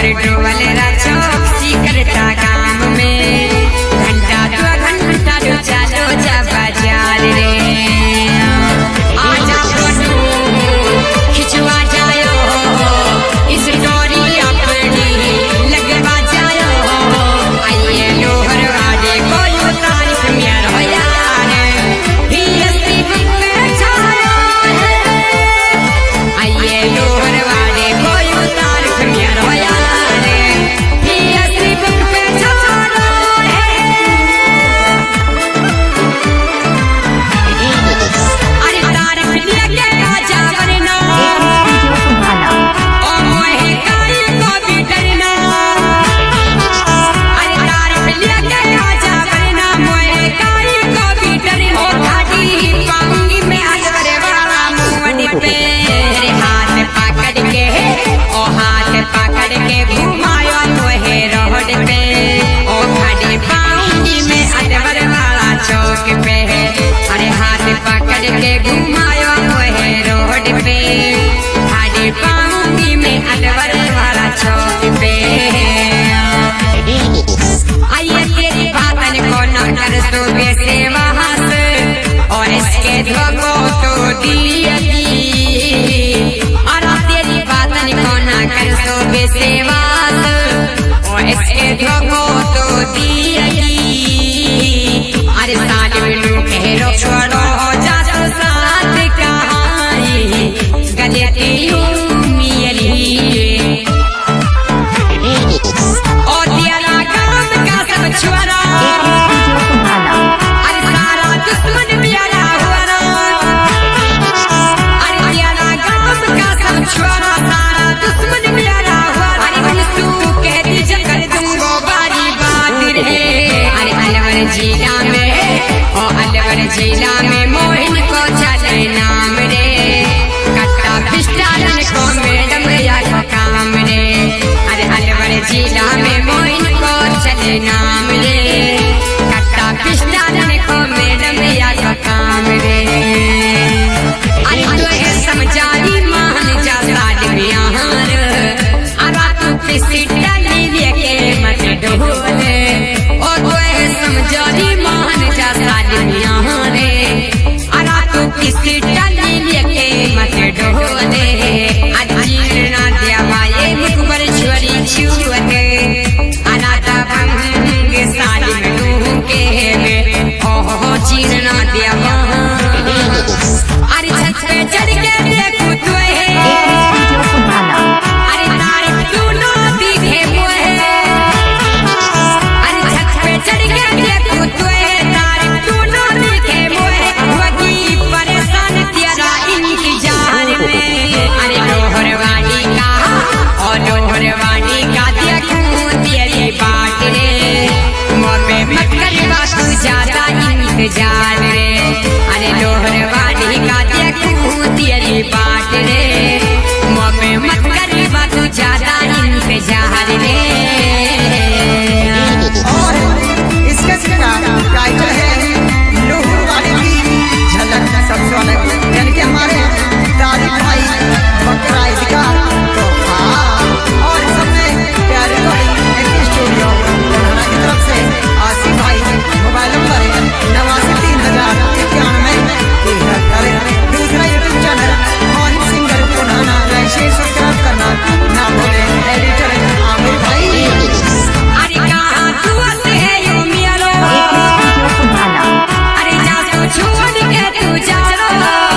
और डोल राजो करता काम में घंटा 2 घंटा तो चलो जा बाजार रे आजा फोटो खिंचवा जायो इस डोरी अपनी लगवा जायो आइए लोहर वाले कोई तारीफ में हो यार भी अस्सी पे छायो आइए लोहर वाले कोई तारीफ में हो यार भी अस्सी पे छायो अरे तारीफ लेके आजा वरना ओ मोहे काई को भी डरना अरे तारीफ लेके आजा वरना मोहे काई को भी डरना ओ घाटी पाऊंगी मैं अलवर वाला मुंडी पे तेरे हाथ पकड़ के ओ हाथ पकड़ के घुमायो मोहे रोड पे ओ घाटी पाऊंगी मैं अलवर वाला चौक पे अरे हाथ पकड़ के घुमायो मोहे रोड पे घाटी पाऊंगी मैं अलवर वाला चौक पे आइए तेरी बातन को न कर सो बेसे वहां से और इसके धोखो तो दियगी और तेरी बातन को न कर सो बेसे वहां और इसके धोखो तो दियगी अरे साल में कह छोड़ो जा तो साथ कहाई गलती मेरी और तेरा काम का सब छुआरा अरे सारा दुश्मन प्यारा हुआ अरे तेरा काम का सब छुआरा सारा दुश्मन प्यारा हुआ अरे तू कहती जब कर दूंगो बारी बात रे अरे अलवर जिला में मोहिन को चले नाम रे कट्टा पिस्टल को मैडम या काम रे अरे अलवर जिला में मोहिन को चले नाम रे कट्टा पिस्टल को मैडम या काम रे अरे तो है समझाई मान जा साली यार अरे तू किसी डाली लेके मत ढोले ओ तो है समझाई मान जा साली यार अरे तू किसी डाली लेके मत ढोले अजीर ना देवाए मुखबरेश्वरी छुअते अनाथा भंग साली में तू के ओहो चीर ना देवा अरे छत पे चढ़ के देखू तो अरे तारीफ तू ना दिखे मोहे अरे छत पे चढ़ के देखू तो तारीफ तू ना दिखे मोहे वही परेशान तेरा इंतजार में अरे लोहरवाड़ी का और लोहरवाड़ी का देखूं तेरी बाट रे मोबे मत करवा तू ज्यादा इंतजार रे अरे लोहरवाड़ी का देखूं तेरी बाट रे मोबे मत करवा तू ज्यादा इंतजार रे और इसके टाइटल है लोहरवाड़ी की झलक सबसे अलग यानी कि हमारे तारीफ भाई बकरा इजगार तो हाँ और सबसे प्यारे भाई एक स्टूडियो की तरफ से आसिफ भाई मोबाइल नंबर है 89,3091 दूसरा यूट्यूब चैनल मोहिन सिंगर पुराना लाइक शेयर सब्सक्राइब करना ना भूले एडिटर आमिर भाई अरे कहाँ तू है यो मियारो अरे जा तू छोड़ के तू जा रो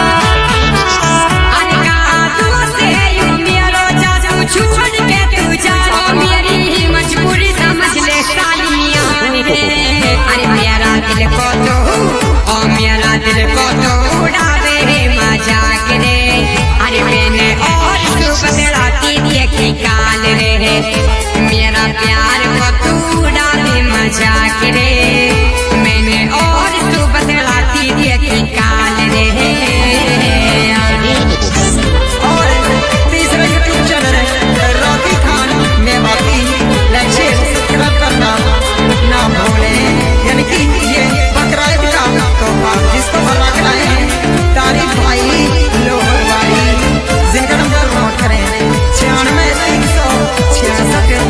अरे कहाँ तू है यो मियारो जा तू छोड़ के तू जा रो मेरी ही मजबूरी समझ ले सालियां रे अरे मेरा दिल को तो ओ मेरा दिल को तो उड़ावे रे मजाक रे अरे मैंने और तू बदलाती देखी काल रे मेरा प्यार को तू उड़ावे मजाक रे मैंने और तू बदलाती देखी काल रे और तीसरा यूट्यूब चैनल है Rocky Khan Mewati like share subscribe करना ना भूले यानी कि ये बकरा का तो आप जिसको भरवा के लाए हैं तारीफ भाई लोहरवाड़ी जिनका नंबर नोट करें 96 366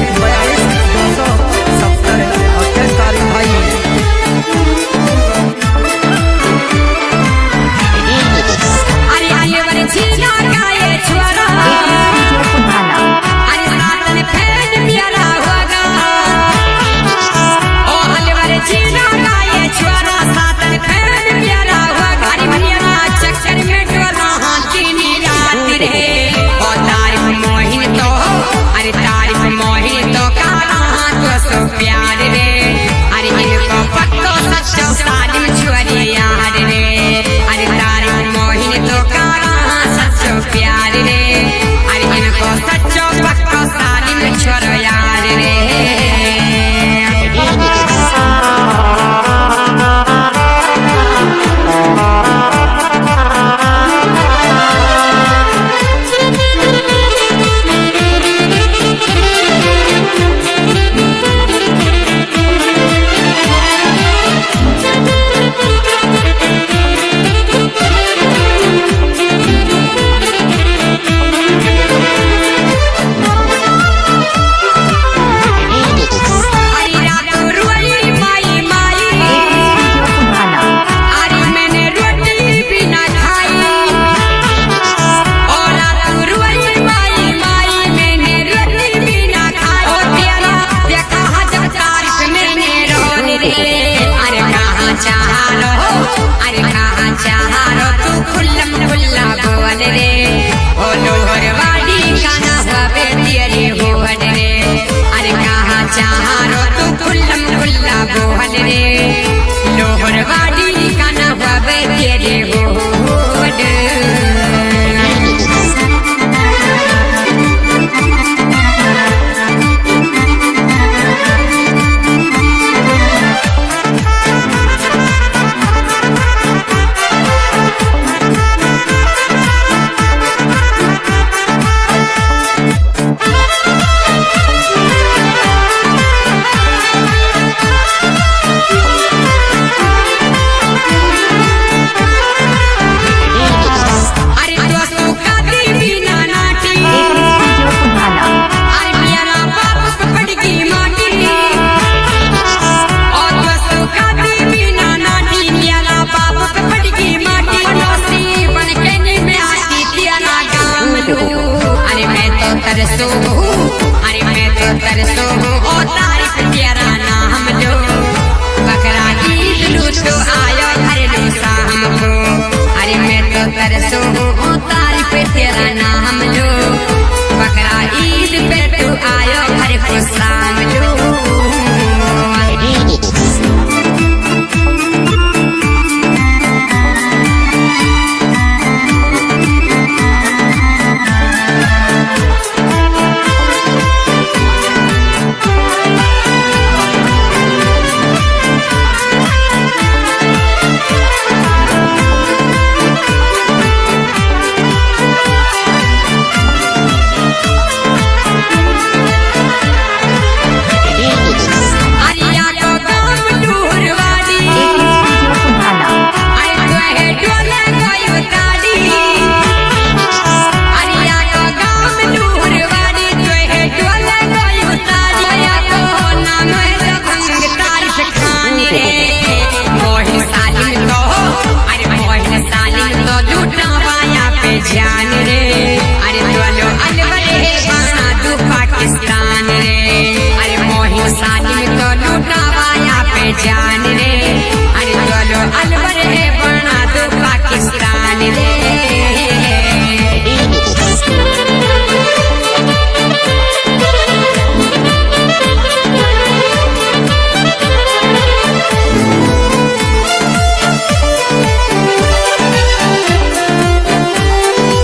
अरे मैं तो तरसो हूँ ओ तारीफ तेरा नाम लो बकरा ईद लूटो आयो घर लो शाम को अरे मैं तो तरसो हूँ ओ तारीफ तेरा नाम लो